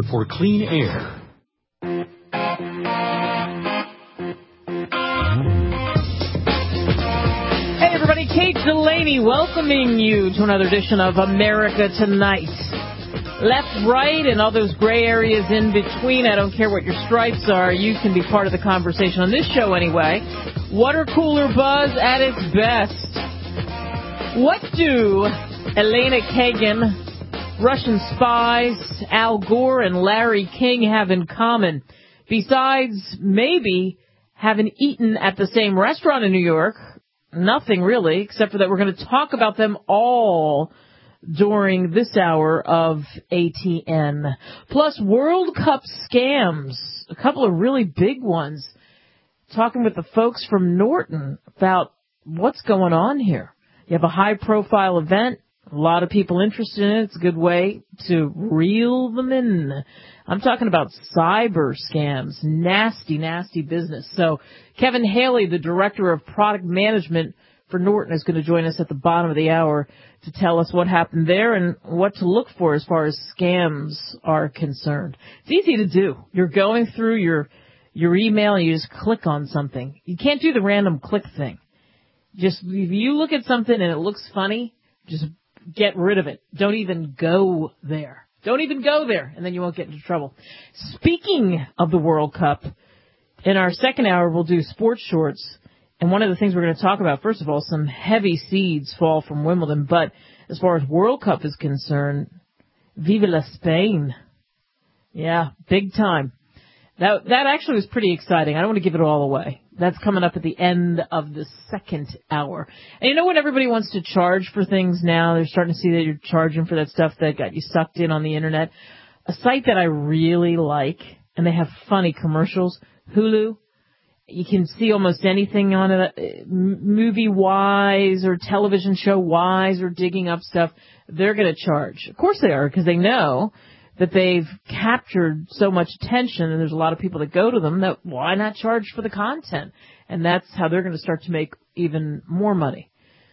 for clean air. Hey everybody, Kate Delaney welcoming you to another edition of America Tonight. Left, right, and all those gray areas in between. I don't care what your stripes are. You can be part of the conversation on this show anyway. Water cooler buzz at its best. What do Elena Kagan, Russian spies, Al Gore, and Larry King have in common? Besides maybe having eaten at the same restaurant in New York, nothing really, except for that we're going to talk about them all during this hour of ATN. Plus, World Cup scams, a couple of really big ones. Talking with the folks from Norton about what's going on here. You have a high-profile event, a lot of people interested in it. It's a good way to reel them in. I'm talking about cyber scams, nasty, nasty business. So Kevin Haley, the Director of Product Management for Norton, is going to join us at the bottom of the hour to tell us what happened there and what to look for as far as scams are concerned. It's easy to do. You're going through your email and you just click on something. You can't do the random click thing. Just, if you look at something and it looks funny, just get rid of it. Don't even go there. Don't even go there, and then you won't get into trouble. Speaking of the World Cup, in our second hour we'll do sports shorts. And one of the things we're going to talk about, first of all, some heavy seeds fall from Wimbledon. But as far as World Cup is concerned, Viva la Spain. Yeah, big time. That actually was pretty exciting. I don't want to give it all away. That's coming up at the end of the second hour. And you know what everybody wants to charge for things now? They're starting to see that you're charging for that stuff that got you sucked in on the Internet. A site that I really like, and they have funny commercials, Hulu. You can see almost anything on it, movie-wise or television show-wise or digging up stuff. They're going to charge. Of course they are, because they know that they've captured so much attention and there's a lot of people that go to them, that why not charge for the content? And that's how they're going to start to make even more money.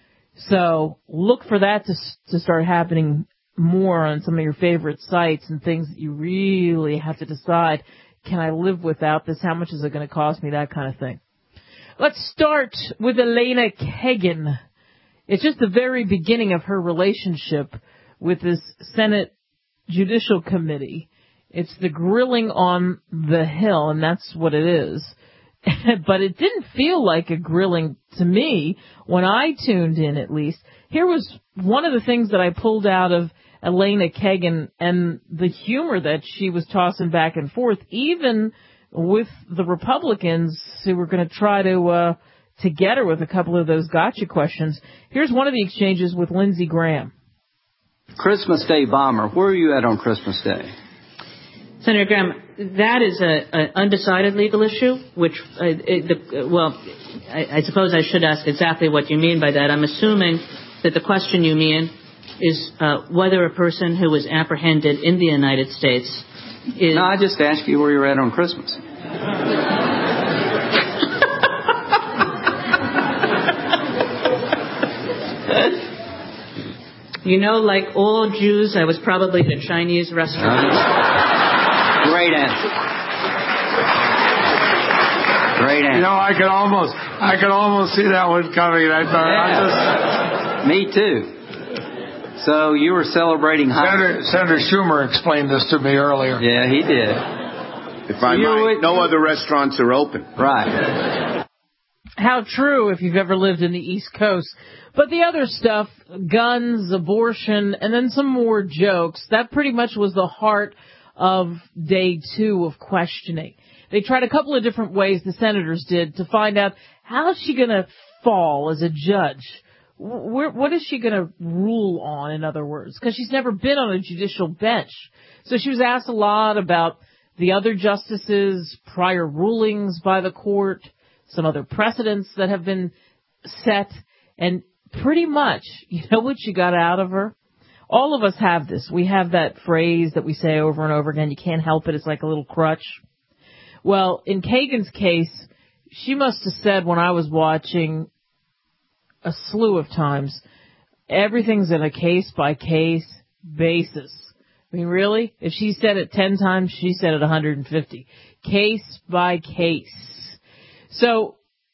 So look for that to start happening more on some of your favorite sites and things that you really have to decide. Can I live without this? How much is it going to cost me? That kind of thing. Let's start with Elena Kagan. It's just the very beginning of her relationship with this Senate Judicial Committee. It's the grilling on the Hill, and that's what it is. But it didn't feel like a grilling to me when I tuned in, at least. Here was one of the things that I pulled out of Elena Kagan and the humor that she was tossing back and forth, even with the Republicans who were going to try to get her with a couple of those gotcha questions. Here's one of the exchanges with Lindsey Graham. Christmas Day bomber. Where are you at on Christmas Day? Senator Graham, that is an undecided legal issue, which, I suppose I should ask exactly what you mean by that. I'm assuming that the question you mean is whether a person who was apprehended in the United States is... No, I just asked you where you're at on Christmas. You know, like all Jews, I was probably at a Chinese restaurant. Great answer. Great answer. You know, I could almost see that one coming. I thought, Me too. So you were celebrating Senator Schumer explained this to me earlier. Yeah, he did. If I might, no other restaurants are open. Right. How true if you've ever lived in the East Coast. But the other stuff, guns, abortion, and then some more jokes, that pretty much was the heart of day 2 of questioning. They tried a couple of different ways, the senators did, to find out how is she going to fall as a judge. What is she going to rule on, in other words? Because she's never been on a judicial bench. So she was asked a lot about the other justices, prior rulings by the court, some other precedents that have been set, and pretty much, you know what she got out of her? All of us have this. We have that phrase that we say over and over again, you can't help it, it's like a little crutch. Well, in Kagan's case, she must have said when I was watching a slew of times, everything's in a case-by-case basis. I mean, really? If she said it 10 times, she said it 150. Case by case. So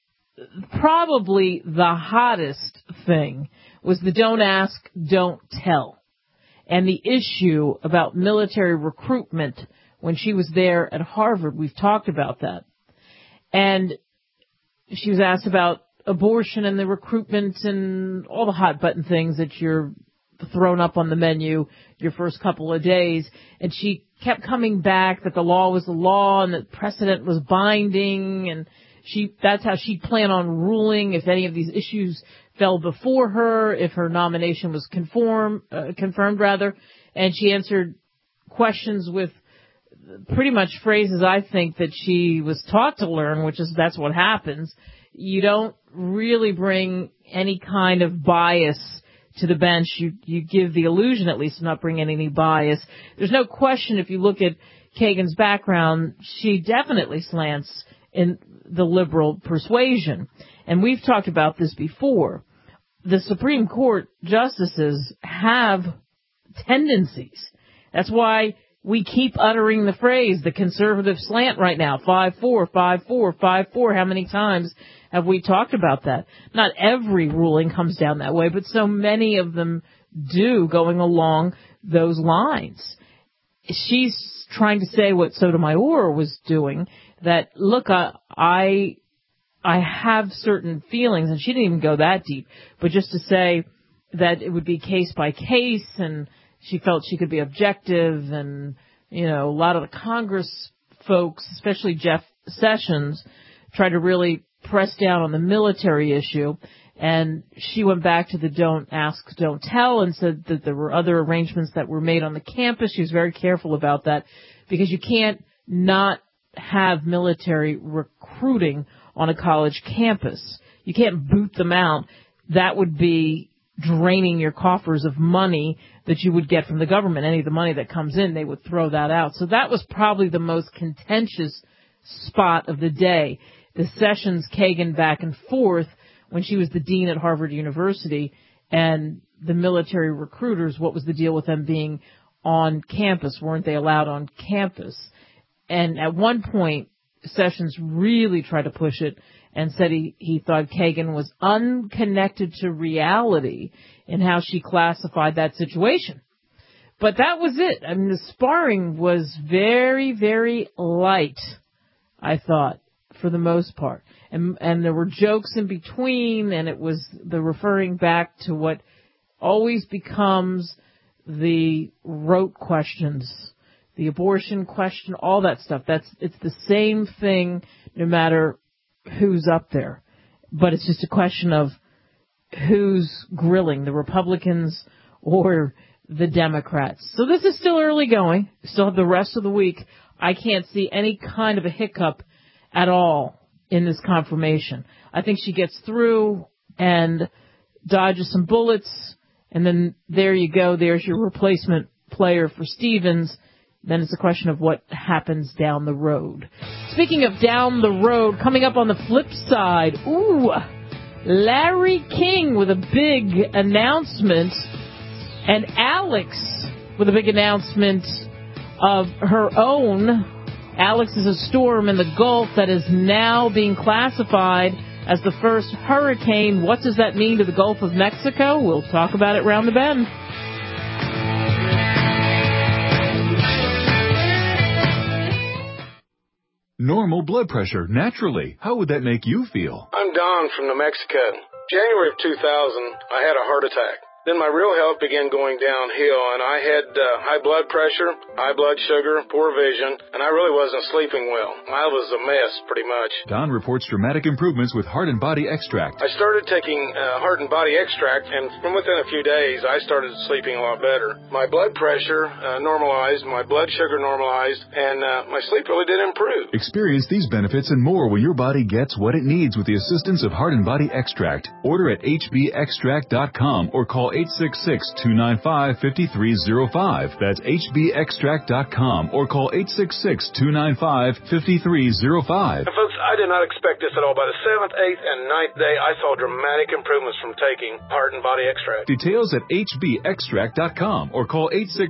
probably the hottest thing was the don't ask, don't tell. And the issue about military recruitment when she was there at Harvard. We've talked about that. And she was asked about abortion and the recruitment and all the hot button things that you're thrown up on the menu your first couple of days. And she kept coming back that the law was the law and that precedent was binding, and that's how she'd plan on ruling if any of these issues fell before her, if her nomination was confirmed. And she answered questions with pretty much phrases I think that she was taught to learn, which is that's what happens. You don't really bring any kind of bias to the bench. You give the illusion, at least, of not bringing any bias. There's no question, if you look at Kagan's background, she definitely slants in the liberal persuasion. And we've talked about this before. The Supreme Court justices have tendencies. That's why we keep uttering the phrase, the conservative slant right now, 5-4, 5-4, 5-4. How many times have we talked about that? Not every ruling comes down that way, but so many of them do, going along those lines. She's trying to say what Sotomayor was doing, that, look, I have certain feelings, and she didn't even go that deep, but just to say that it would be case by case, and she felt she could be objective, and, you know, a lot of the Congress folks, especially Jeff Sessions, tried to really press down on the military issue, and she went back to the don't ask, don't tell, and said that there were other arrangements that were made on the campus. She was very careful about that, because you can't not have military recruiting on a college campus. You can't boot them out. That would be draining your coffers of money that you would get from the government. Any of the money that comes in, they would throw that out. So that was probably the most contentious spot of the day. The Sessions-Kagan back and forth when she was the dean at Harvard University, and the military recruiters, what was the deal with them being on campus? Weren't they allowed on campus? And at one point, Sessions really tried to push it and said he thought Kagan was unconnected to reality in how she classified that situation. But that was it. I mean, the sparring was very, very light, I thought, for the most part. And there were jokes in between, and it was the referring back to what always becomes the rote questions, the abortion question, all that stuff. It's the same thing no matter who's up there. But it's just a question of who's grilling, the Republicans or the Democrats. So this is still early going. We still have the rest of the week. I can't see any kind of a hiccup at all in this confirmation. I think she gets through and dodges some bullets, and then there you go. There's your replacement player for Stevens. Then it's a question of what happens down the road. Speaking of down the road, coming up on the flip side, Larry King with a big announcement, and Alex with a big announcement of her own. Alex is a storm in the Gulf that is now being classified as the first hurricane. What does that mean to the Gulf of Mexico? We'll talk about it round the bend. Normal blood pressure, naturally. How would that make you feel? I'm Don from New Mexico. January of 2000, I had a heart attack. Then my real health began going downhill, and I had high blood pressure, high blood sugar, poor vision, and I really wasn't sleeping well. I was a mess, pretty much. Don reports dramatic improvements with Heart and Body Extract. I started taking Heart and Body Extract, and from within a few days, I started sleeping a lot better. My blood pressure normalized, my blood sugar normalized, and my sleep really did improve. Experience these benefits and more when your body gets what it needs with the assistance of Heart and Body Extract. Order at hbextract.com or call 866-295-5305. That's hbextract.com or call 866-295-5305. And folks, I did not expect this at all. By the 7th, 8th, and 9th day, I saw dramatic improvements from taking Heart and Body Extract. Details at hbextract.com or call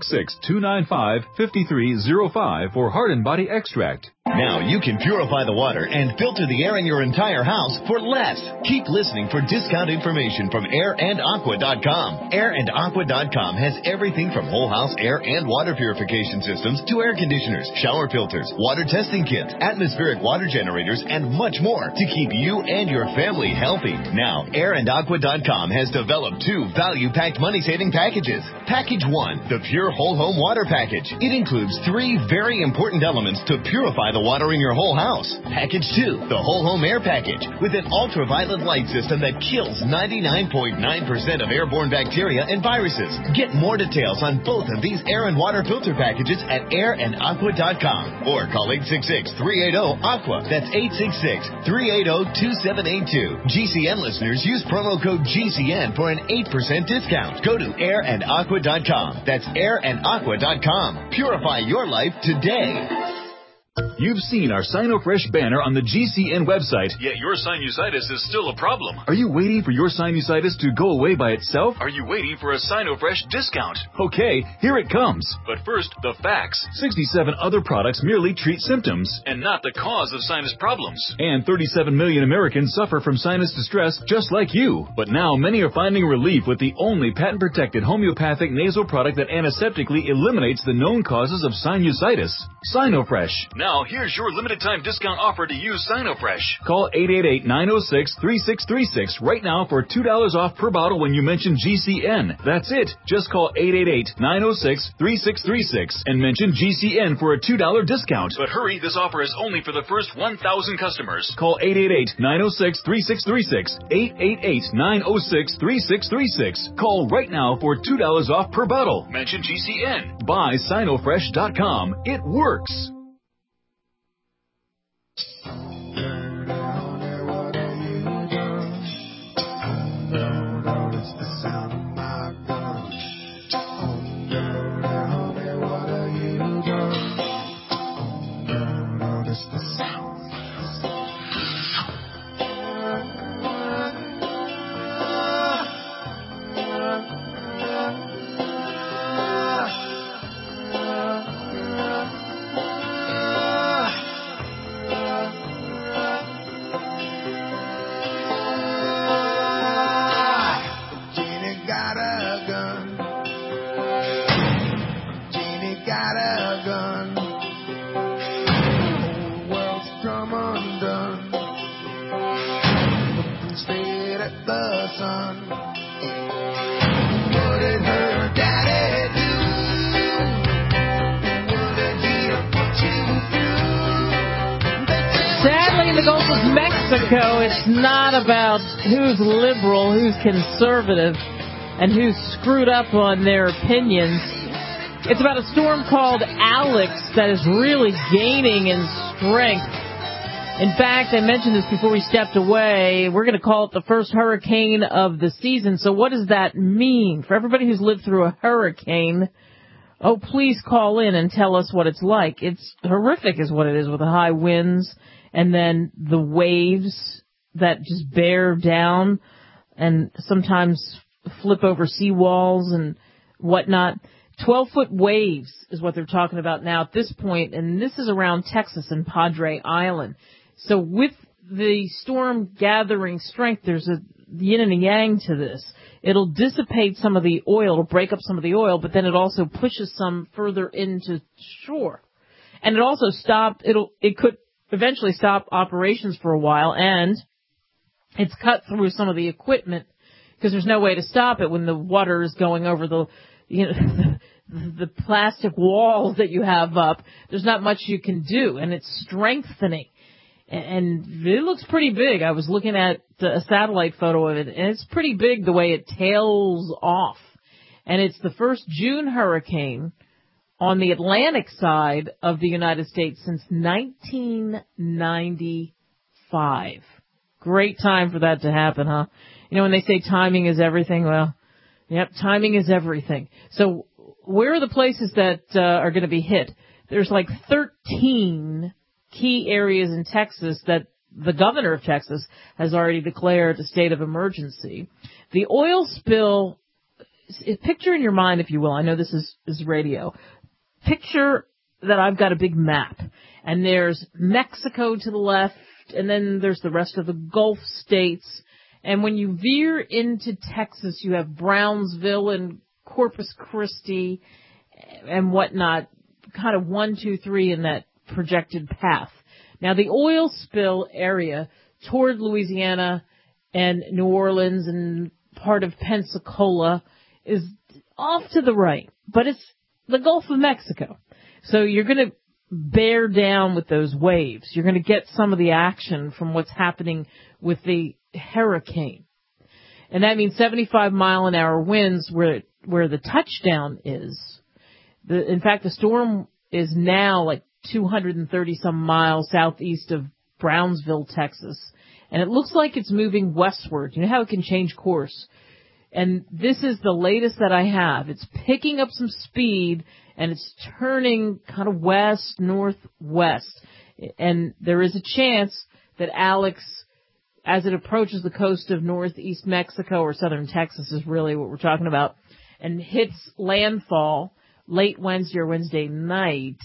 866-295-5305 for Heart and Body Extract. Now you can purify the water and filter the air in your entire house for less. Keep listening for discount information from airandaqua.com. Airandaqua.com has everything from whole house air and water purification systems to air conditioners, shower filters, water testing kits, atmospheric water generators, and much more to keep you and your family healthy. Now, airandaqua.com has developed 2 value-packed money-saving packages. Package 1, the Pure Whole Home Water Package. It includes 3 very important elements to purify the water in your whole house. Package 2, the Whole Home Air Package, with an ultraviolet light system that kills 99.9% of airborne bacteria and viruses. Get more details on both of these air and water filter packages at airandaqua.com or call 866-380-AQUA. That's 866-380-2782. GCN listeners use promo code GCN for an 8% discount. Go to airandaqua.com. That's airandaqua.com. Purify your life today. You've seen our SinoFresh banner on the GCN website, yet your sinusitis is still a problem. Are you waiting for your sinusitis to go away by itself? Are you waiting for a SinoFresh discount? Okay, here it comes. But first, the facts. 67 other products merely treat symptoms and not the cause of sinus problems. And 37 million Americans suffer from sinus distress just like you. But now many are finding relief with the only patent-protected homeopathic nasal product that antiseptically eliminates the known causes of sinusitis. SinoFresh. Now, here's your limited-time discount offer to use SinoFresh. Call 888-906-3636 right now for $2 off per bottle when you mention GCN. That's it. Just call 888-906-3636 and mention GCN for a $2 discount. But hurry, this offer is only for the first 1,000 customers. Call 888-906-3636. 888-906-3636. Call right now for $2 off per bottle. Mention GCN. Buy SinoFresh.com. It works. It's not about who's liberal, who's conservative, and who's screwed up on their opinions. It's about a storm called Alex that is really gaining in strength. In fact, I mentioned this before we stepped away. We're going to call it the first hurricane of the season. So what does that mean? For everybody who's lived through a hurricane, oh, please call in and tell us what it's like. It's horrific is what it is, with the high winds and then the waves that just bear down and sometimes flip over seawalls and whatnot. 12-foot waves is what they're talking about now at this point, and this is around Texas and Padre Island. So with the storm gathering strength, there's a yin and a yang to this. It'll dissipate some of the oil, it'll break up some of the oil, but then it also pushes some further into shore. And it also it could eventually stop operations for a while, and it's cut through some of the equipment because there's no way to stop it when the water is going over the plastic walls that you have up. There's not much you can do, and it's strengthening. And it looks pretty big. I was looking at a satellite photo of it, and it's pretty big the way it tails off. And it's the first June hurricane on the Atlantic side of the United States since 1995. Great time for that to happen, huh? You know, when they say timing is everything, well, Yep, timing is everything. So where are the places that are going to be hit? There's like 13 key areas in Texas that the governor of Texas has already declared a state of emergency. The oil spill, picture in your mind, if you will, I know this is radio, picture that I've got a big map, and there's Mexico to the left, and then there's the rest of the Gulf states. And when you veer into Texas, you have Brownsville and Corpus Christi and whatnot, kind of 1, 2, 3 in that projected path. Now, the oil spill area toward Louisiana and New Orleans and part of Pensacola is off to the right, but it's the Gulf of Mexico. So you're going to bear down with those waves. You're going to get some of the action from what's happening with the hurricane. And that means 75-mile-an-hour winds where the touchdown is. In fact, the storm is now like 230-some miles southeast of Brownsville, Texas. And it looks like it's moving westward. You know how it can change course? And this is the latest that I have. It's picking up some speed, and it's turning kind of west, northwest. And there is a chance that Alex, as it approaches the coast of northeast Mexico or southern Texas is really what we're talking about, and hits landfall late Wednesday or Wednesday night,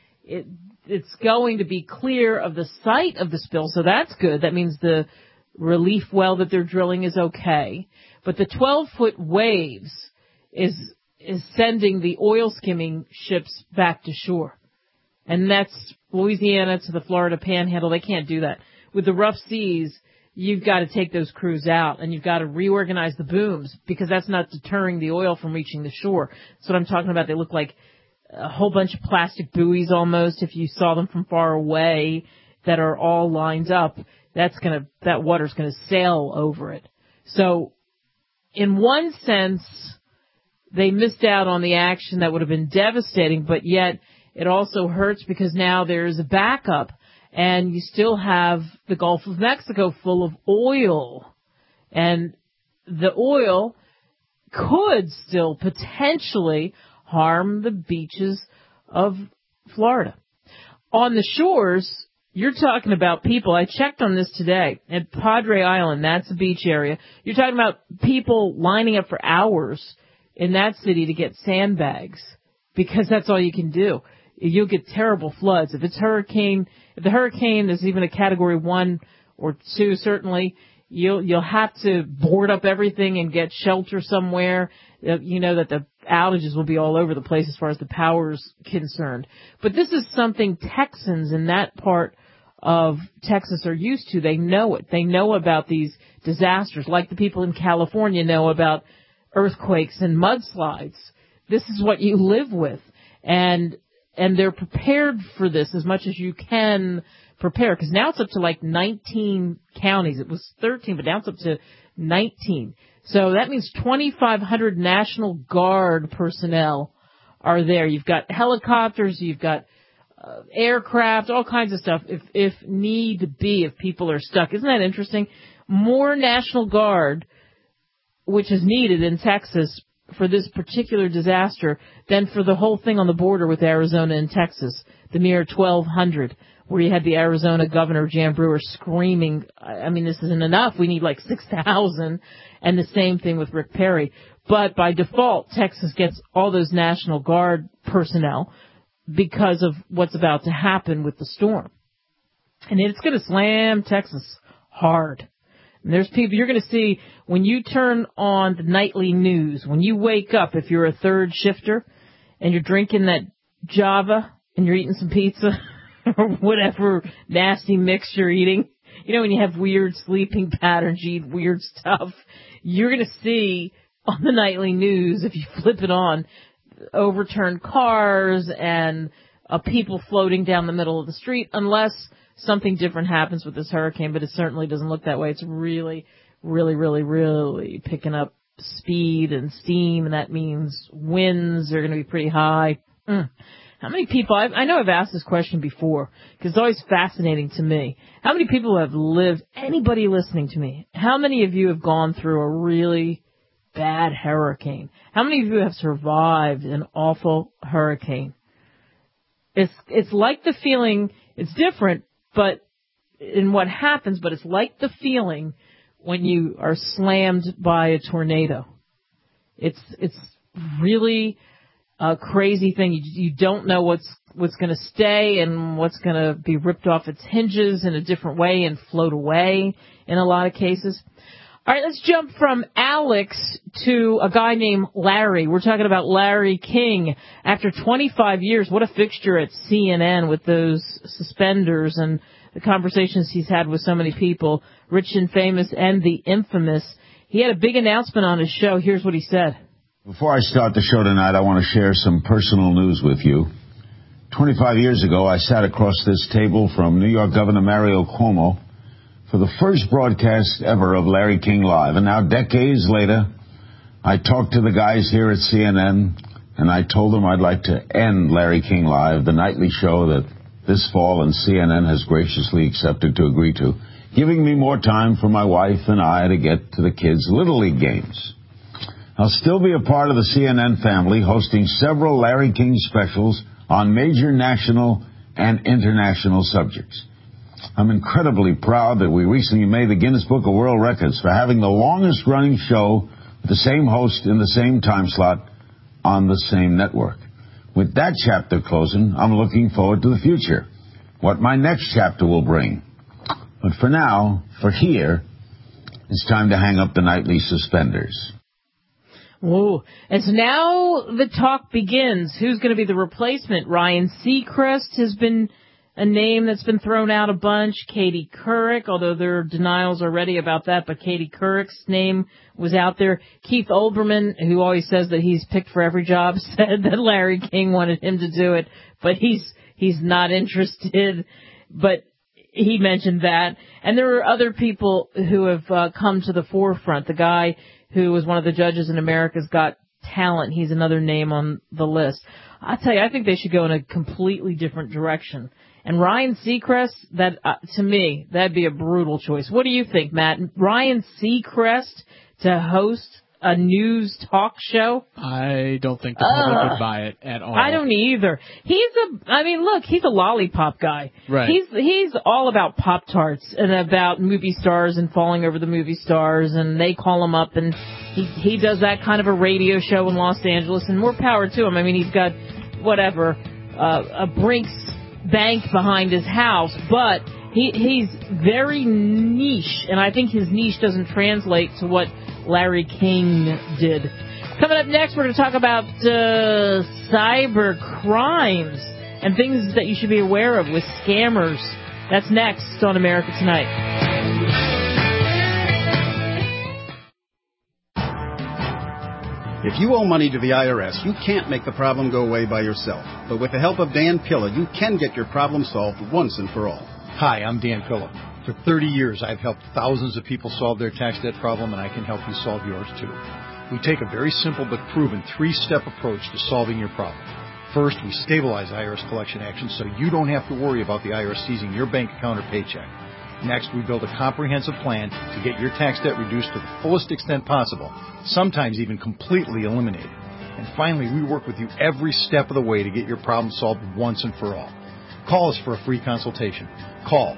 it's going to be clear of the site of the spill, so that's good. That means the relief well that they're drilling is okay. But the 12-foot waves is sending the oil skimming ships back to shore. And that's Louisiana to the Florida Panhandle. They can't do that. With the rough seas, you've got to take those crews out, and you've got to reorganize the booms because that's not deterring the oil from reaching the shore. That's what I'm talking about. They look like a whole bunch of plastic buoys almost if you saw them from far away that are all lined up. That water's going to sail over it. So in one sense, they missed out on the action that would have been devastating, but yet it also hurts because now there's a backup. And you still have the Gulf of Mexico full of oil. And the oil could still potentially harm the beaches of Florida. On the shores, you're talking about people. I checked on this today at Padre Island. That's a beach area. You're talking about people lining up for hours in that city to get sandbags because that's all you can do. You'll get terrible floods. If the hurricane is even a category 1 or 2, certainly, you'll have to board up everything and get shelter somewhere. You know that the outages will be all over the place as far as the power's concerned. But this is something Texans in that part of Texas are used to. They know it. They know about these disasters, like the people in California know about earthquakes and mudslides. This is what you live with. And they're prepared for this as much as you can prepare, because now it's up to like 19 counties. It was 13, but now it's up to 19. So that means 2,500 National Guard personnel are there. You've got helicopters, you've got aircraft, all kinds of stuff if need be, if people are stuck. Isn't that interesting? More National Guard, which is needed in Texas for this particular disaster than for the whole thing on the border with Arizona and Texas, the mere 1,200, where you had the Arizona Governor Jan Brewer screaming, I mean, this isn't enough. We need like 6,000, and the same thing with Rick Perry. But by default, Texas gets all those National Guard personnel because of what's about to happen with the storm. And it's going to slam Texas hard. And there's people you're going to see when you turn on the nightly news, when you wake up, if you're a third shifter and you're drinking that Java and you're eating some pizza or whatever nasty mix you're eating, you know, when you have weird sleeping patterns, you eat weird stuff, you're going to see on the nightly news, if you flip it on, overturned cars and people floating down the middle of the street, unless something different happens with this hurricane, but it certainly doesn't look that way. It's really, really, really, really picking up speed and steam, and that means winds are going to be pretty high. How many people, I know I've asked this question before, because it's always fascinating to me. How many people have lived, anybody listening to me, how many of you have gone through a really bad hurricane. How many of you have survived an awful hurricane? It's like the feeling, it's different, but in what happens, but it's like the feeling when you are slammed by a tornado. It's really a crazy thing. You don't know what's going to stay and what's going to be ripped off its hinges in a different way and float away in a lot of cases. All right, let's jump from Alex to a guy named Larry. We're talking about Larry King. After 25 years, what a fixture at CNN with those suspenders and the conversations he's had with so many people, rich and famous and the infamous. He had a big announcement on his show. Here's what he said. Before I start the show tonight, I want to share some personal news with you. 25 years ago, I sat across this table from New York Governor Mario Cuomo for the first broadcast ever of Larry King Live. And now, decades later, I talked to the guys here at CNN, and I told them I'd like to end Larry King Live, the nightly show that this fall and CNN has graciously accepted to agree to, giving me more time for my wife and I to get to the kids' Little League games. I'll still be a part of the CNN family, hosting several Larry King specials on major national and international subjects. I'm incredibly proud that we recently made the Guinness Book of World Records for having the longest-running show with the same host in the same time slot on the same network. With that chapter closing, I'm looking forward to the future, what my next chapter will bring. But for now, for here, it's time to hang up the nightly suspenders. Whoa. And so now the talk begins. Who's going to be the replacement? Ryan Seacrest has been a name that's been thrown out a bunch. Katie Couric, although there are denials already about that, but Katie Couric's name was out there. Keith Olbermann, who always says that he's picked for every job, said that Larry King wanted him to do it, but he's not interested. But he mentioned that. And there are other people who have come to the forefront. The guy who was one of the judges in America's Got Talent, he's another name on the list. I'll tell you, I think they should go in a completely different direction. And Ryan Seacrest, that to me, that'd be a brutal choice. What do you think, Matt? Ryan Seacrest to host a news talk show? I don't think the public would buy it at all. I don't either. He's a lollipop guy. Right. He's all about Pop-Tarts and about movie stars and falling over the movie stars, and they call him up, and he does that kind of a radio show in Los Angeles, and more power to him. I mean, he's got, a Brinks bank behind his house, but he's very niche, and I think his niche doesn't translate to what Larry King did. Coming up next, we're going to talk about cyber crimes and things that you should be aware of with scammers. That's next on America Tonight. If you owe money to the IRS, you can't make the problem go away by yourself. But with the help of Dan Pilla, you can get your problem solved once and for all. Hi, I'm Dan Pilla. For 30 years, I've helped thousands of people solve their tax debt problem, and I can help you solve yours too. We take a very simple but proven 3-step approach to solving your problem. First, we stabilize IRS collection actions so you don't have to worry about the IRS seizing your bank account or paycheck. Next, we build a comprehensive plan to get your tax debt reduced to the fullest extent possible, sometimes even completely eliminated. And finally, we work with you every step of the way to get your problem solved once and for all. Call us for a free consultation. Call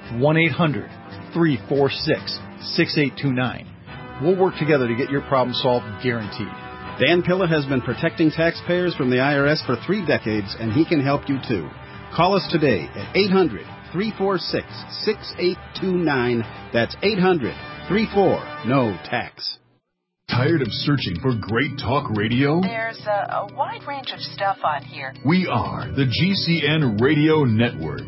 1-800-346-6829. We'll work together to get your problem solved, guaranteed. Dan Pilla has been protecting taxpayers from the IRS for 3 decades, and he can help you too. Call us today at 800-346-6829. That's 800-34-NO-TAX. Tired of searching for great talk radio? There's a wide range of stuff on here. We are the GCN Radio Network.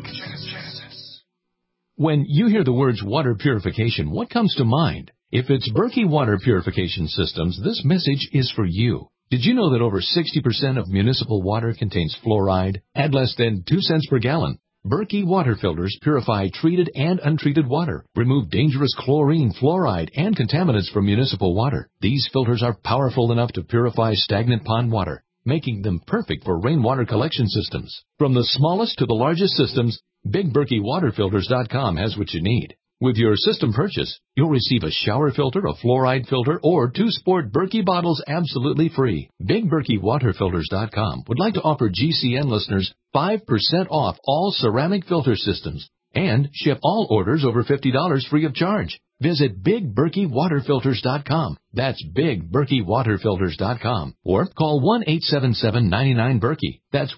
When you hear the words water purification, what comes to mind? If it's Berkey Water Purification Systems, this message is for you. Did you know that over 60% of municipal water contains fluoride at less than 2 cents per gallon? Berkey water filters purify treated and untreated water, remove dangerous chlorine, fluoride, and contaminants from municipal water. These filters are powerful enough to purify stagnant pond water, making them perfect for rainwater collection systems. From the smallest to the largest systems, BigBerkeyWaterFilters.com has what you need. With your system purchase, you'll receive a shower filter, a fluoride filter, or 2 Sport Berkey bottles absolutely free. BigBerkeyWaterFilters.com would like to offer GCN listeners 5% off all ceramic filter systems and ship all orders over $50 free of charge. Visit BigBerkeyWaterFilters.com. That's BigBerkeyWaterFilters.com. Or call 1-877-99-BERKEY. That's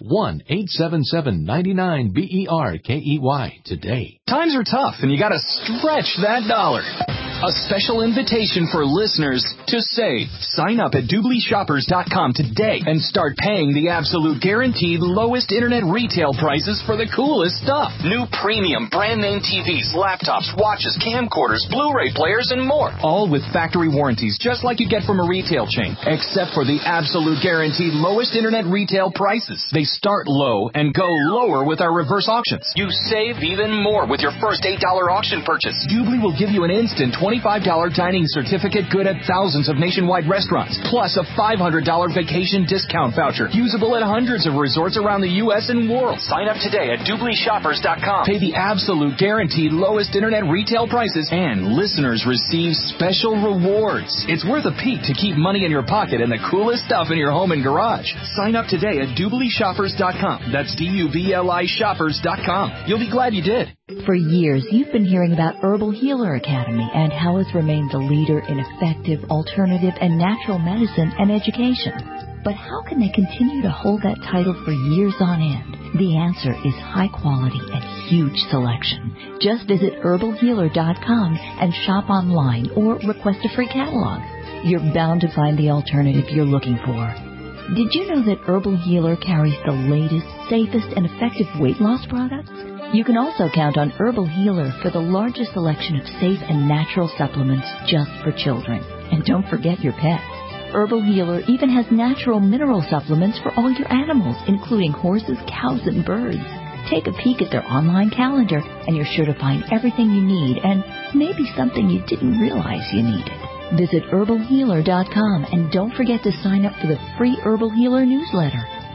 1-877-99-BERKEY today. Times are tough and you gotta stretch that dollar. A special invitation for listeners to save. Sign up at DoubleShoppers.com today and start paying the absolute guaranteed lowest internet retail prices for the coolest stuff. New premium brand name TVs, laptops, watches, camcorders, Blu-ray players, and more. All with factory warranties just like you get from a retail chain, except for the absolute guaranteed lowest internet retail prices. They start low and go lower with our reverse auctions. You save even more with your first $8 auction purchase. Doobly will give you an instant $25 dining certificate good at thousands of nationwide restaurants, plus a $500 vacation discount voucher, usable at hundreds of resorts around the U.S. and world. Sign up today at DoubleShoppers.com. Pay the absolute guaranteed lowest internet retail prices, and listeners receive special rewards. It's worth a peek to keep money in your pocket and the coolest stuff in your home and garage. Sign up today at DoubleShoppers.com. That's DUBLI Shoppers.com. You'll be glad you did. For years, you've been hearing about Herbal Healer Academy and how it's remained the leader in effective, alternative, and natural medicine and education. But how can they continue to hold that title for years on end? The answer is high quality and huge selection. Just visit herbalhealer.com and shop online or request a free catalog. You're bound to find the alternative you're looking for. Did you know that Herbal Healer carries the latest, safest, and effective weight loss products? You can also count on Herbal Healer for the largest selection of safe and natural supplements just for children. And don't forget your pets. Herbal Healer even has natural mineral supplements for all your animals, including horses, cows, and birds. Take a peek at their online calendar, and you're sure to find everything you need and maybe something you didn't realize you needed. Visit herbalhealer.com and don't forget to sign up for the free Herbal Healer newsletter.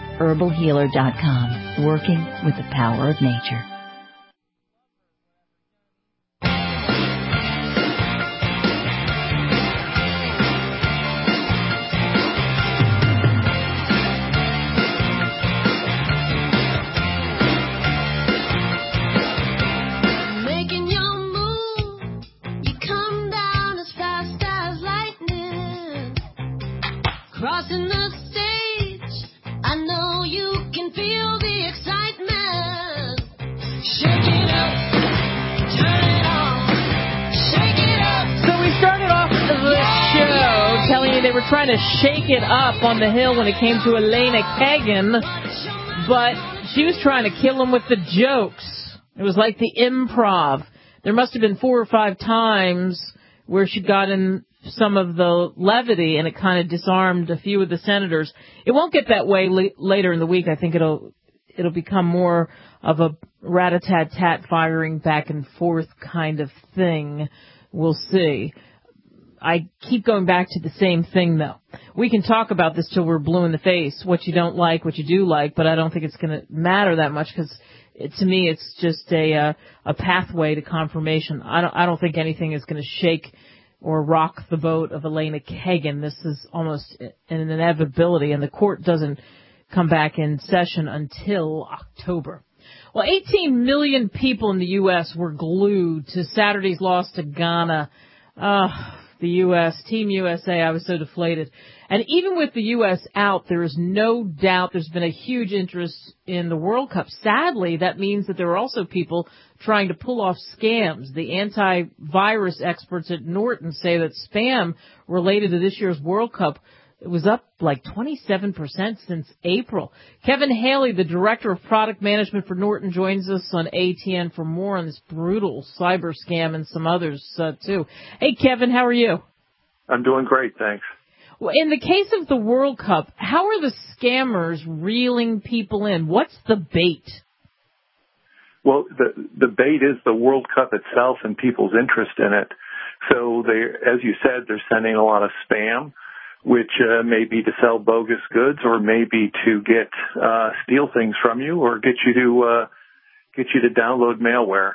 herbalhealer.com, working with the power of nature. Crossing the stage, I know you can feel the excitement. Shake it up, turn it on, shake it up. So we started off the show telling you they were trying to shake it up on the Hill when it came to Elena Kagan, but she was trying to kill him with the jokes. It was like the improv. There must have been 4 or 5 times where she got in some of the levity, and it kind of disarmed a few of the senators. It won't get that way later in the week. I think it'll become more of a rat-a-tat-tat firing back and forth kind of thing. We'll see. I keep going back to the same thing, though. We can talk about this till we're blue in the face, what you don't like, what you do like, but I don't think it's going to matter that much because to me it's just a pathway to confirmation. I don't think anything is going to shake or rock the boat of Elena Kagan. This is almost an inevitability, and the court doesn't come back in session until October. Well, 18 million people in the U.S. were glued to Saturday's loss to Ghana. The U.S., Team USA, I was so deflated. And even with the U.S. out, there is no doubt there's been a huge interest in the World Cup. Sadly, that means that there are also people trying to pull off scams. The antivirus experts at Norton say that spam related to this year's World Cup, it was up like 27% since April. Kevin Haley, the Director of Product Management for Norton, joins us on ATN for more on this brutal cyber scam and some others, too. Hey, Kevin, how are you? I'm doing great, thanks. Well, in the case of the World Cup, how are the scammers reeling people in? What's the bait? Well, the bait is the World Cup itself and people's interest in it. So they, as you said, they're sending a lot of spam, which may be to sell bogus goods or maybe to get steal things from you or get you to download malware.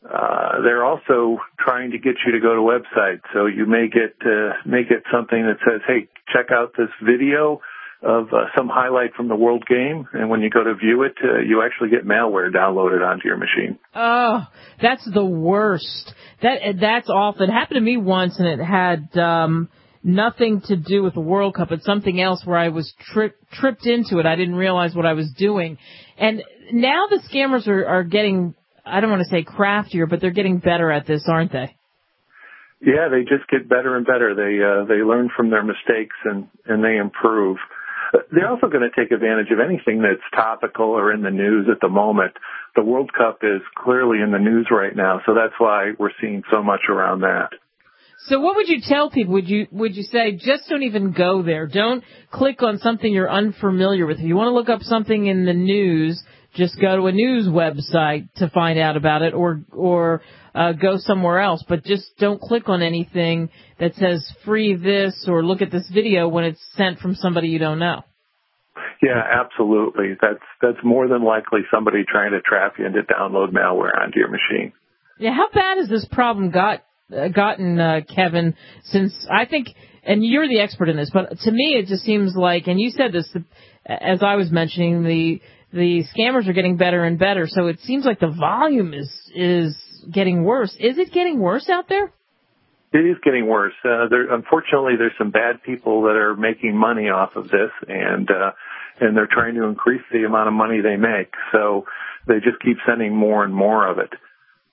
They're also trying to get you to go to websites. So you may get something that says, hey, check out this video of some highlight from the World Game. And when you go to view it, you actually get malware downloaded onto your machine. Oh, that's the worst. That's awful. It happened to me once, and it had nothing to do with the World Cup. It's something else where I was tripped into it. I didn't realize what I was doing. And now the scammers are getting, I don't want to say craftier, but they're getting better at this, aren't they? Yeah, they just get better and better. They learn from their mistakes and they improve. They're also going to take advantage of anything that's topical or in the news at the moment. The World Cup is clearly in the news right now, so that's why we're seeing so much around that. So what would you tell people? Would you say just don't even go there? Don't click on something you're unfamiliar with. If you want to look up something in the news, just go to a news website to find out about it, or go somewhere else. But just don't click on anything that says free this or look at this video when it's sent from somebody you don't know. Yeah, absolutely. That's more than likely somebody trying to trap you into download malware onto your machine. Yeah, how bad has this problem gotten, Kevin? Since I think, and you're the expert in this, but to me it just seems like, and you said this as I was mentioning, the scammers are getting better and better, so it seems like the volume is getting worse. Is it getting worse out there? It is getting worse. Unfortunately, there's some bad people that are making money off of this, and they're trying to increase the amount of money they make. So they just keep sending more and more of it.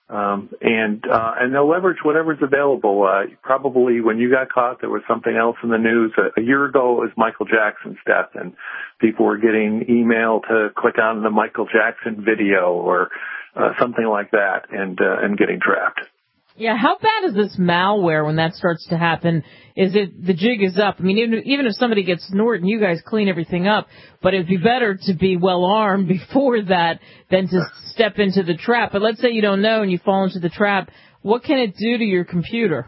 And they'll leverage whatever's available. Probably when you got caught, there was something else in the news. A year ago, it was Michael Jackson's death, and people were getting email to click on the Michael Jackson video or something like that, and getting trapped. Yeah, how bad is this malware when that starts to happen? Is it the jig is up? I mean, even if somebody gets Norton, you guys clean everything up, but it'd be better to be well armed before that than to step into the trap. But let's say you don't know and you fall into the trap. What can it do to your computer?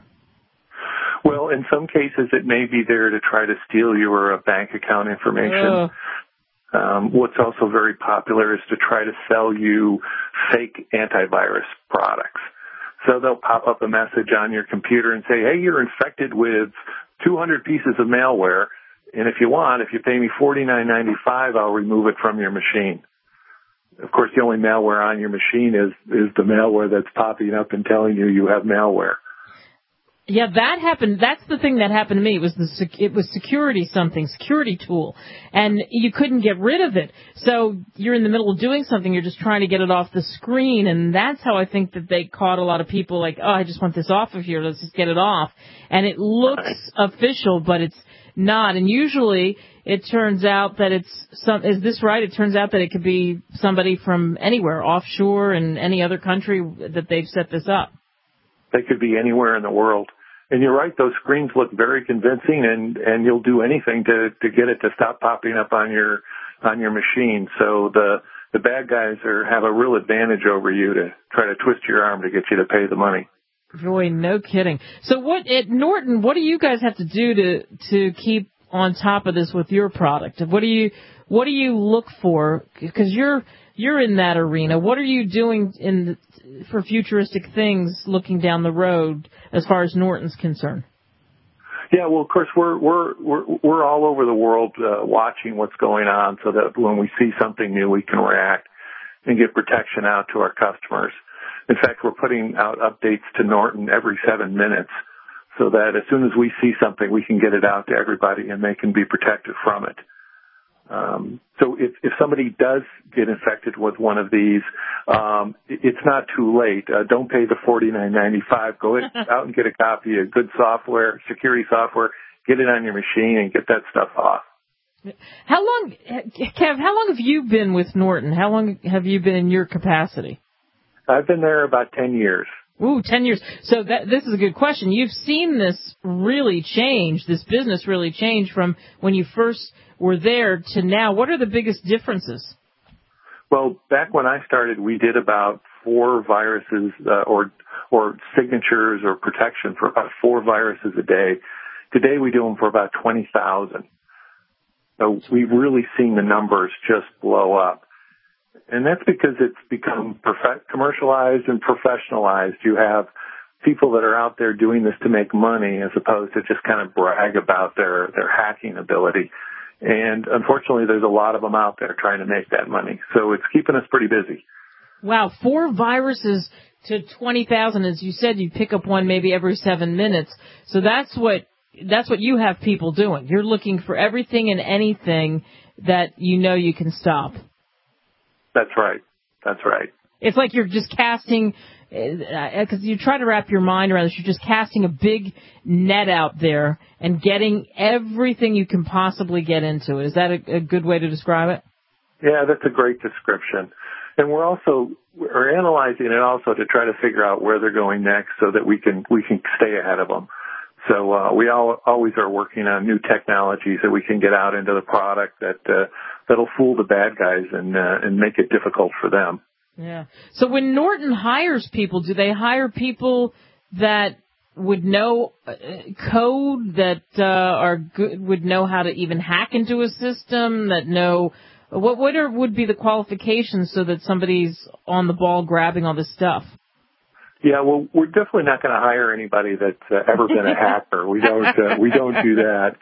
Well, in some cases, it may be there to try to steal your bank account information. What's also very popular is to try to sell you fake antivirus products. So they'll pop up a message on your computer and say, hey, you're infected with 200 pieces of malware, and if you pay me $49.95, I'll remove it from your machine. Of course, the only malware on your machine is the malware that's popping up and telling you have malware. Yeah, that happened. That's the thing that happened to me. It was security tool, and you couldn't get rid of it. So you're in the middle of doing something, you're just trying to get it off the screen, and that's how I think that they caught a lot of people. Like, oh, I just want this off of here. Let's just get it off. And it looks official, but it's not. And usually it turns out that is this right? It turns out that it could be somebody from anywhere, offshore in any other country that they've set this up. They could be anywhere in the world. And you're right, those screens look very convincing, and you'll do anything to get it to stop popping up on your machine. So the bad guys have a real advantage over you to try to twist your arm to get you to pay the money. Boy, no kidding. So at Norton, what do you guys have to do to keep on top of this with your product? What do you look for? Because you're in that arena. What are you doing for futuristic things looking down the road as far as Norton's concerned? Yeah, well, of course, we're all over the world watching what's going on, so that when we see something new, we can react and get protection out to our customers. In fact, we're putting out updates to Norton every 7 minutes, so that as soon as we see something, we can get it out to everybody and they can be protected from it. So if somebody does get infected with one of these, it's not too late. Don't pay the $49.95. Go out and get a copy of good software, security software, get it on your machine and get that stuff off. How long have you been with Norton? How long have you been in your capacity? I've been there about 10 years. Ooh, 10 years. So this is a good question. You've seen this really change, this business really change from when you first were there to now. What are the biggest differences? Well, back when I started, we did about 4 viruses or signatures or protection for about 4 viruses a day. Today, we do them for about 20,000. So we've really seen the numbers just blow up. And that's because it's become commercialized and professionalized. You have people that are out there doing this to make money as opposed to just kind of brag about their hacking ability. And unfortunately, there's a lot of them out there trying to make that money. So it's keeping us pretty busy. Wow, 4 viruses to 20,000. As you said, you pick up one maybe every 7 minutes. So that's what you have people doing. You're looking for everything and anything that you know you can stop. That's right. That's right. It's like you're just casting, because you try to wrap your mind around this, you're just casting a big net out there and getting everything you can possibly get into it. Is that a good way to describe it? Yeah, that's a great description. And we're analyzing it also to try to figure out where they're going next so that we can stay ahead of them. So we always are working on new technologies that we can get out into the product that'll fool the bad guys and make it difficult for them. Yeah. So when Norton hires people, do they hire people that would know code, that are good, would know how to even hack into a system, that know what would be the qualifications so that somebody's on the ball grabbing all this stuff? Yeah, well, we're definitely not going to hire anybody that's ever been a hacker. We don't do that.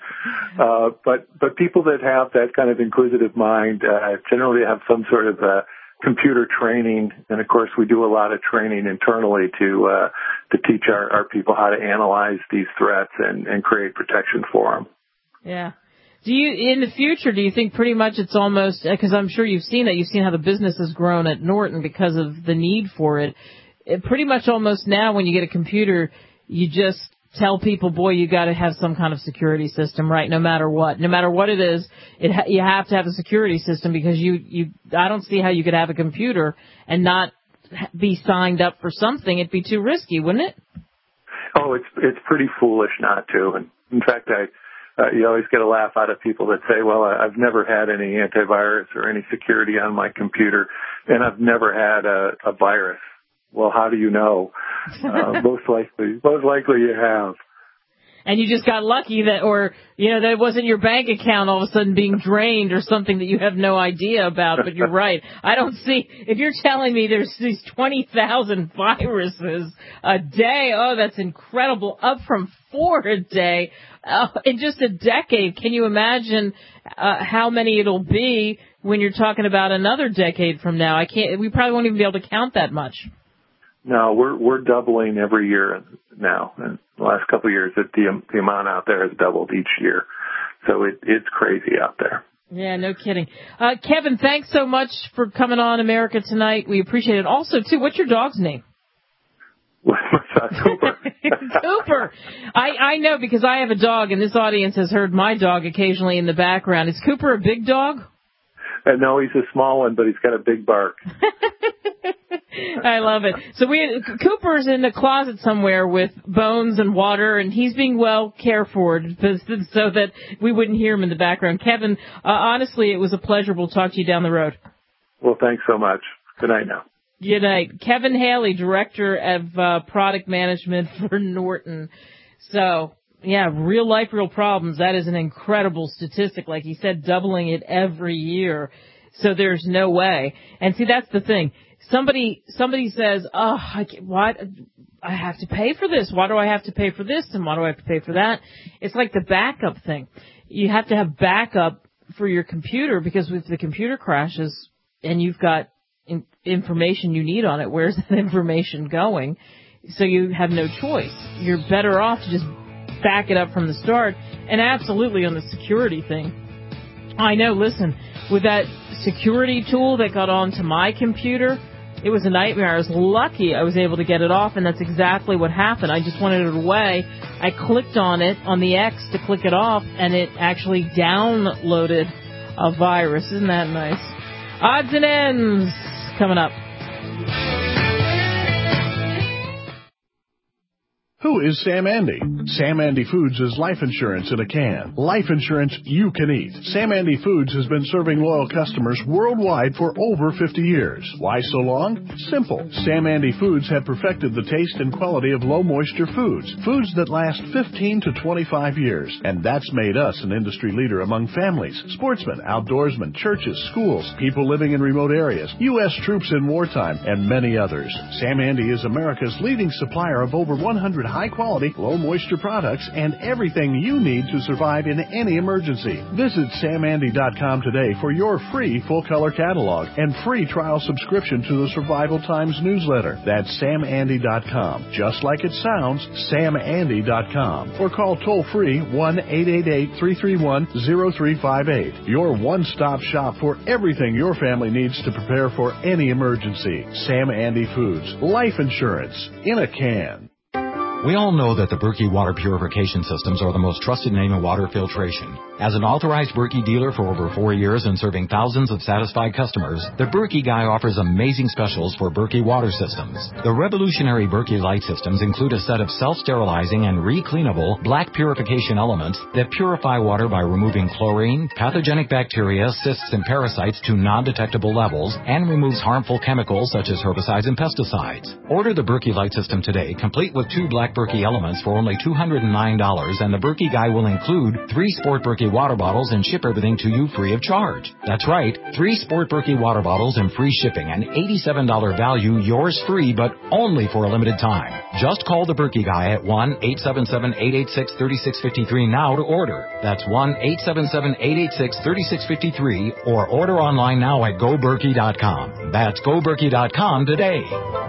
But people that have that kind of inquisitive mind generally have some sort of computer training, and of course we do a lot of training internally to teach our people how to analyze these threats and create protection for them. Yeah. In the future, do you think pretty much it's almost, because I'm sure you've seen how the business has grown at Norton because of the need for it. Pretty much almost now when you get a computer, you just tell people, boy, you got to have some kind of security system, right? No matter what it is, you have to have a security system, because I don't see how you could have a computer and not be signed up for something. It'd be too risky, wouldn't it? Oh, it's pretty foolish not to. And in fact, you always get a laugh out of people that say, well, I've never had any antivirus or any security on my computer, and I've never had a virus. Well, how do you know? Most likely you have. And you just got lucky that it wasn't your bank account all of a sudden being drained or something that you have no idea about. But you're right. I don't see, if you're telling me there's these 20,000 viruses a day, oh, that's incredible. Up from 4 a day in just a decade. Can you imagine how many it'll be when you're talking about another decade from now? We probably won't even be able to count that much. No, we're doubling every year now. In the last couple of years, the amount out there has doubled each year. So it's crazy out there. Yeah, no kidding. Kevin, thanks so much for coming on America Tonight. We appreciate it. Also, too, what's your dog's name? Cooper. Cooper. I know, because I have a dog, and this audience has heard my dog occasionally in the background. Is Cooper a big dog? No, he's a small one, but he's got a big bark. I love it. So Cooper's in the closet somewhere with bones and water, and he's being well cared for so that we wouldn't hear him in the background. Kevin, honestly, it was a pleasure. We'll talk to you down the road. Well, thanks so much. Good night now. Good night. Kevin Haley, Director of Product Management for Norton. So, yeah, real life, real problems. That is an incredible statistic. Like he said, doubling it every year. So there's no way. And see, that's the thing. Somebody says, oh, I have to pay for this. Why do I have to pay for this? And why do I have to pay for that? It's like the backup thing. You have to have backup for your computer, because if the computer crashes and you've got information you need on it, where's that information going? So you have no choice. You're better off to just back it up from the start. And absolutely on the security thing, I know, listen, with that security tool that got onto my computer, it was a nightmare. I was lucky I was able to get it off, and that's exactly what happened. I just wanted it away. I clicked on it, on the X to click it off, and it actually downloaded a virus. Isn't that nice? Odds and ends coming up. Who is Sam Andy? Sam Andy Foods is life insurance in a can. Life insurance you can eat. Sam Andy Foods has been serving loyal customers worldwide for over 50 years. Why so long? Simple. Sam Andy Foods have perfected the taste and quality of low-moisture foods. Foods that last 15 to 25 years. And that's made us an industry leader among families, sportsmen, outdoorsmen, churches, schools, people living in remote areas, U.S. troops in wartime, and many others. Sam Andy is America's leading supplier of over 100 high-quality, low-moisture products and everything you need to survive in any emergency. Visit SamAndy.com today for your free full-color catalog and free trial subscription to the Survival Times newsletter. That's SamAndy.com. Just like it sounds, SamAndy.com. Or call toll-free 1-888-331-0358. Your one-stop shop for everything your family needs to prepare for any emergency. Sam Andy Foods. Life insurance in a can. We all know that the Berkey water purification systems are the most trusted name in water filtration. As an authorized Berkey dealer for over 4 years and serving thousands of satisfied customers, the Berkey Guy offers amazing specials for Berkey water systems. The revolutionary Berkey Light systems include a set of self-sterilizing and recleanable black purification elements that purify water by removing chlorine, pathogenic bacteria, cysts, and parasites to non-detectable levels and removes harmful chemicals such as herbicides and pesticides. Order the Berkey Light system today, complete with 2 black Berkey elements for only $209, and the Berkey Guy will include 3 Sport Berkey water bottles and ship everything to you free of charge. That's right, 3 Sport Berkey water bottles and free shipping, an $87 value, yours free, but only for a limited time. Just call the Berkey Guy at 1-877-886-3653 now to order. That's 1-877-886-3653, or order online now at GoBerkey.com. That's GoBerkey.com today.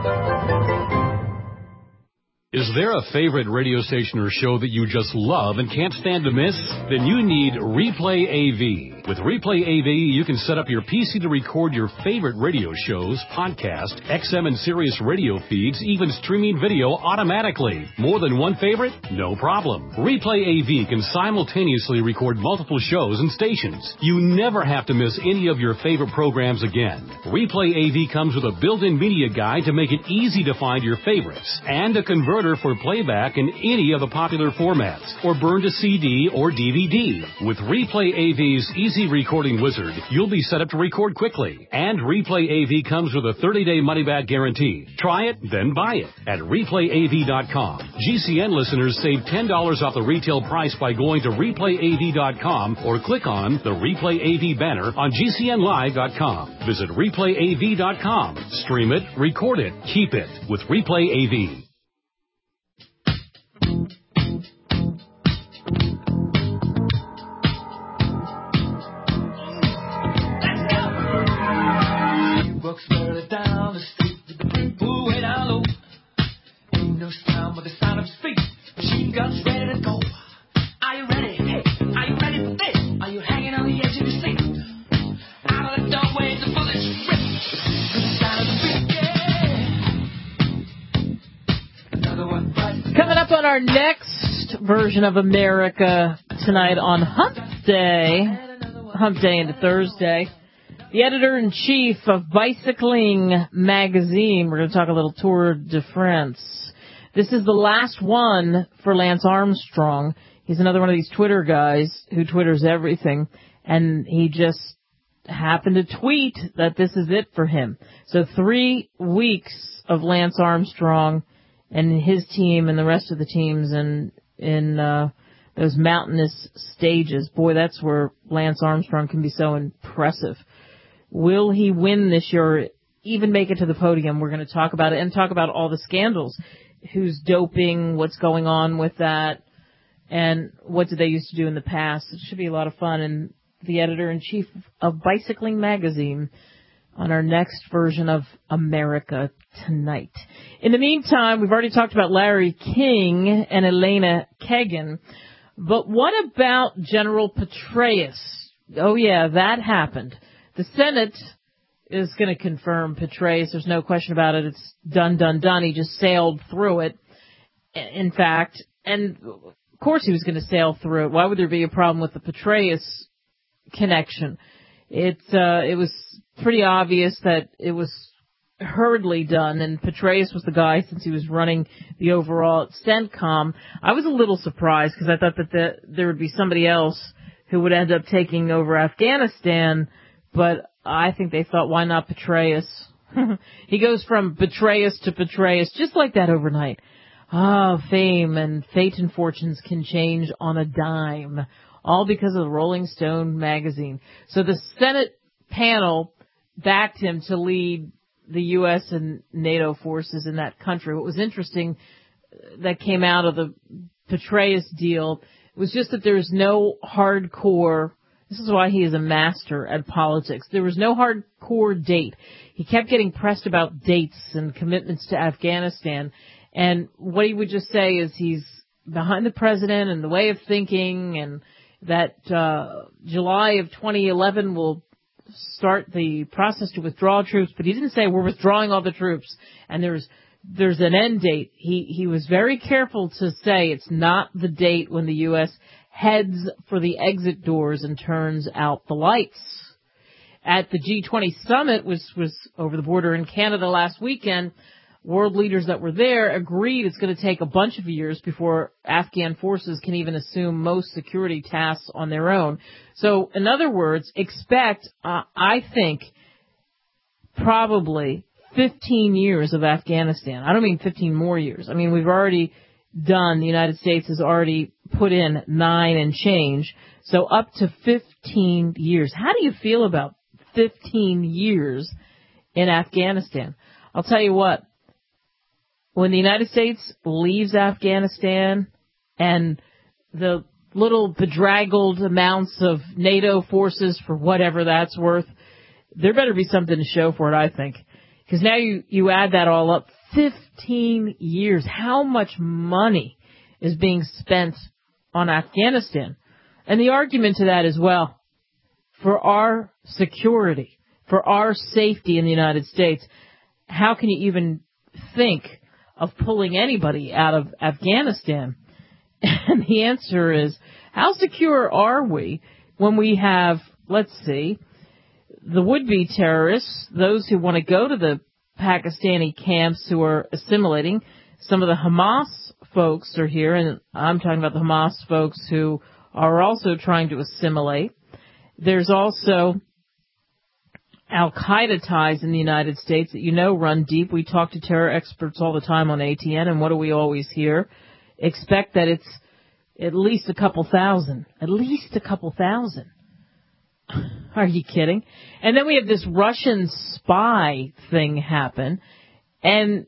Is there a favorite radio station or show that you just love and can't stand to miss? Then you need Replay AV. With Replay AV, you can set up your PC to record your favorite radio shows, podcasts, XM and Sirius radio feeds, even streaming video automatically. More than one favorite? No problem. Replay AV can simultaneously record multiple shows and stations. You never have to miss any of your favorite programs again. Replay AV comes with a built-in media guide to make it easy to find your favorites, and a converter for playback in any of the popular formats, or burn to CD or DVD. With Replay AV's Easy Recording Wizard, you'll be set up to record quickly. And Replay AV comes with a 30-day money-back guarantee. Try it, then buy it at ReplayAV.com. GCN listeners save $10 off the retail price by going to ReplayAV.com or click on the Replay AV banner on GCNLive.com. Visit ReplayAV.com. Stream it, record it, keep it with Replay AV. Down the street with the people way down low. Ain't no sound but the sound of speed. Machine guns ready to go. Are you ready? Hey, are you ready for this? Are you hanging on the edge of your seat? Out of the doorway, the bullets rip. The sound of the beat, yeah. Another one bites. Coming up on our next version of America tonight on Hump Day into Thursday. The editor-in-chief of Bicycling Magazine. We're going to talk a little Tour de France. This is the last one for Lance Armstrong. He's another one of these Twitter guys who twitters everything, and he just happened to tweet that this is it for him. So 3 weeks of Lance Armstrong and his team and the rest of the teams in those mountainous stages. Boy, that's where Lance Armstrong can be so impressive. Will he win this year, even make it to the podium? We're going to talk about it and talk about all the scandals. Who's doping, what's going on with that, and what did they used to do in the past. It should be a lot of fun. And the editor-in-chief of Bicycling Magazine on our next version of America Tonight. In the meantime, we've already talked about Larry King and Elena Kagan. But what about General Petraeus? Oh, yeah, that happened. The Senate is going to confirm Petraeus. There's no question about it. It's done. He just sailed through it, in fact. And, of course, he was going to sail through it. Why would there be a problem with the Petraeus connection? It was pretty obvious that it was hurriedly done, and Petraeus was the guy since he was running the overall at CENTCOM. I was a little surprised because I thought that there would be somebody else who would end up taking over Afghanistan, but I think they thought, why not Petraeus? He goes from Petraeus to Petraeus just like that overnight. Fame and fate and fortunes can change on a dime, all because of the Rolling Stone magazine. So the Senate panel backed him to lead the U.S. and NATO forces in that country. What was interesting that came out of the Petraeus deal was just that there's no hardcore. This is why he is a master at politics. There was no hardcore date. He kept getting pressed about dates and commitments to Afghanistan. And what he would just say is he's behind the president and the way of thinking, and that July of 2011 will start the process to withdraw troops. But he didn't say we're withdrawing all the troops and there's an end date. He was very careful to say it's not the date when the U.S. heads for the exit doors and turns out the lights. At the G20 summit, which was over the border in Canada last weekend, world leaders that were there agreed it's going to take a bunch of years before Afghan forces can even assume most security tasks on their own. So, in other words, expect, I think, probably 15 years of Afghanistan. I don't mean 15 more years. I mean, we've already done, the United States has already put in 9 and change, so up to 15 years. How do you feel about 15 years in Afghanistan? I'll tell you what. When the United States leaves Afghanistan and the little bedraggled amounts of NATO forces, for whatever that's worth, there better be something to show for it, I think. Because now you add that all up, 15 years. How much money is being spent on Afghanistan? And the argument to that is, well, for our security, for our safety in the United States, how can you even think of pulling anybody out of Afghanistan? And the answer is, how secure are we when we have, let's see, the would-be terrorists, those who want to go to the Pakistani camps who are assimilating. Some of the Hamas folks are here, and I'm talking about the Hamas folks who are also trying to assimilate. There's also Al-Qaeda ties in the United States that run deep. We talk to terror experts all the time on ATN, and what do we always hear? Expect that it's at least a couple thousand. At least a couple thousand. Are you kidding? And then we have this Russian spy thing happen, and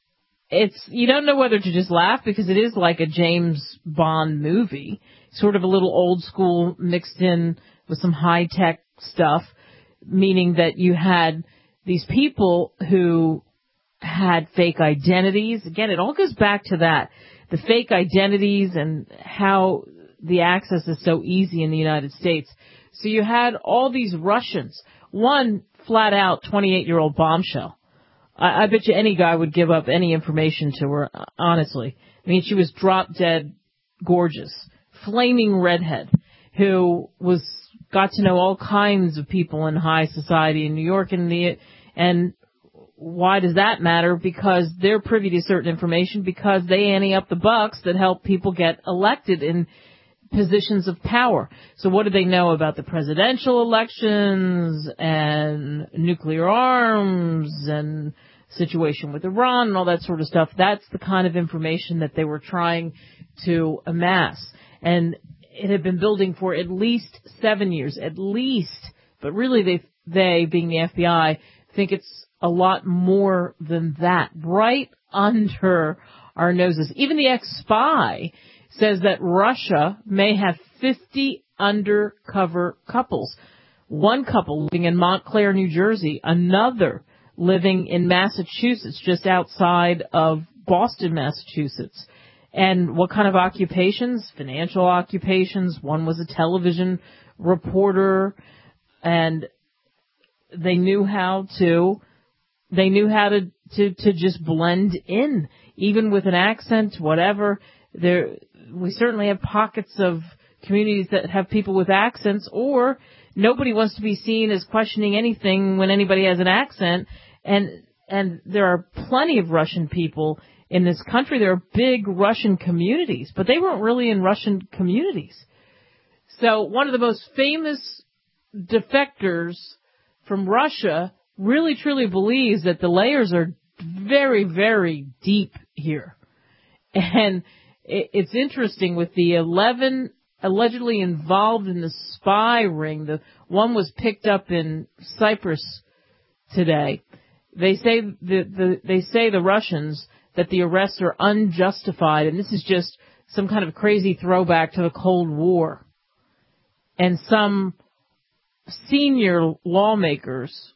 you don't know whether to just laugh because it is like a James Bond movie, sort of a little old school mixed in with some high tech stuff, meaning that you had these people who had fake identities. Again, it all goes back to that, the fake identities and how the access is so easy in the United States. So you had all these Russians, one flat out 28-year-old bombshell. I bet you any guy would give up any information to her, honestly. I mean, she was drop dead gorgeous, flaming redhead, who got to know all kinds of people in high society in New York, and why does that matter? Because they're privy to certain information, because they ante up the bucks that help people get elected in positions of power. So what do they know about the presidential elections and nuclear arms and situation with Iran and all that sort of stuff? That's the kind of information that they were trying to amass. And it had been building for at least 7 years, at least. But really they being the FBI, think it's a lot more than that, right under our noses. Even the ex-spy says that Russia may have 50 undercover couples. One couple living in Montclair, New Jersey, another living in Massachusetts, just outside of Boston, Massachusetts. And what kind of occupations? Financial occupations. One was a television reporter, and they knew how to just blend in, even with an accent, whatever. We certainly have pockets of communities that have people with accents, or nobody wants to be seen as questioning anything when anybody has an accent. And and there are plenty of Russian people in this country. There are big Russian communities, but they weren't really in Russian communities. So one of the most famous defectors from Russia really truly believes that the layers are very, very deep here. And it's interesting with the 11 allegedly involved in the spy ring. The one was picked up in Cyprus today. They say the Russians that the arrests are unjustified, and this is just some kind of crazy throwback to the Cold War. And some senior lawmakers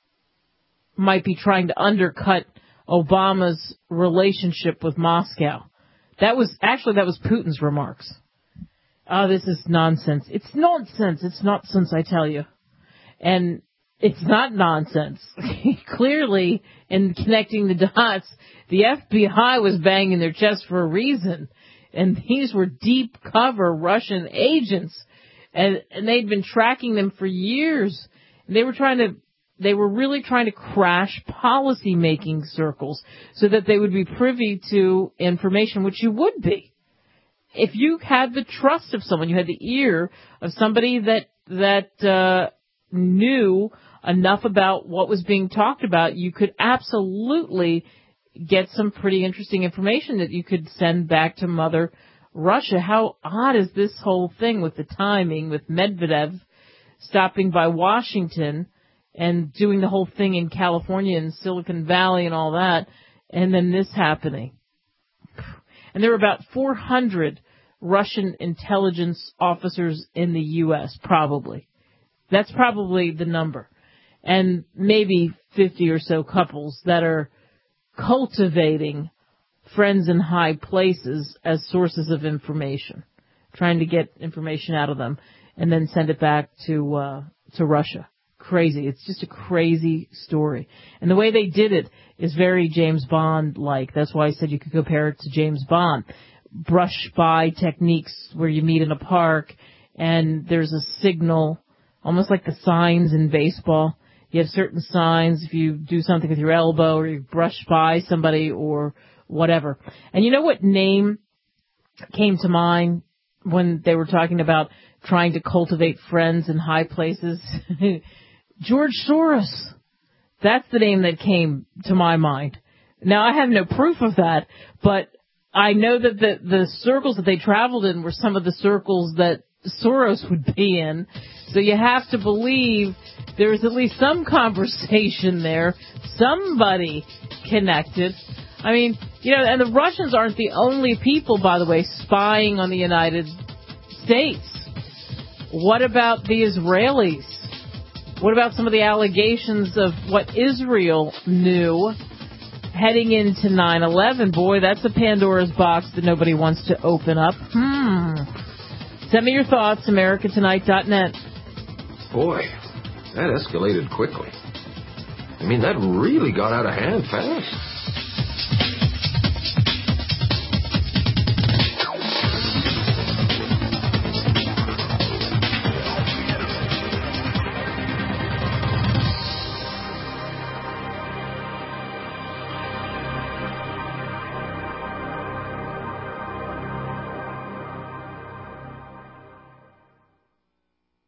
might be trying to undercut Obama's relationship with Moscow. That was Putin's remarks. Oh, this is nonsense. It's nonsense. It's nonsense, I tell you. And it's not nonsense. Clearly, in connecting the dots, the FBI was banging their chest for a reason. And these were deep cover Russian agents. And they'd been tracking them for years. They were really trying to crash policy-making circles so that they would be privy to information, which you would be. If you had the trust of someone, you had the ear of somebody that knew enough about what was being talked about, you could absolutely get some pretty interesting information that you could send back to Mother Russia. How odd is this whole thing with the timing, with Medvedev stopping by Washington and doing the whole thing in California and Silicon Valley and all that, and then this happening. And there were about 400 Russian intelligence officers in the U.S., probably. That's probably the number. And maybe 50 or so couples that are cultivating friends in high places as sources of information, trying to get information out of them and then send it back to Russia. Crazy. It's just a crazy story. And the way they did it is very James Bond-like. That's why I said you could compare it to James Bond. Brush by techniques where you meet in a park and there's a signal, almost like the signs in baseball. You have certain signs if you do something with your elbow or you brush by somebody or whatever. And you know what name came to mind when they were talking about trying to cultivate friends in high places? George Soros. That's the name that came to my mind. Now, I have no proof of that, but I know that the circles that they traveled in were some of the circles that Soros would be in. So you have to believe there was at least some conversation there, somebody connected. I mean, and the Russians aren't the only people, by the way, spying on the United States. What about the Israelis? What about some of the allegations of what Israel knew heading into 9/11? Boy, that's a Pandora's box that nobody wants to open up. Send me your thoughts, americatonight.net. Boy, that escalated quickly. I mean, that really got out of hand fast.